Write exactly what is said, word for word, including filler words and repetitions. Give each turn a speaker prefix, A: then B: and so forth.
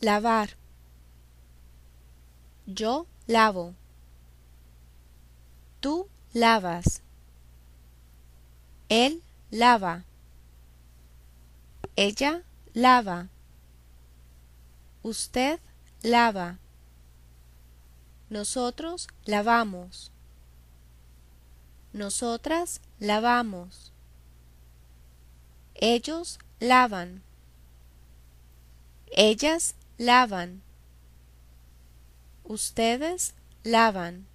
A: lavar. Yo lavo. Tú lavas. Él lava. Ella lava. Usted lava. Nosotros lavamos. Nosotras lavamos. Ellos lavan. Ellas lavan. Ustedes lavan.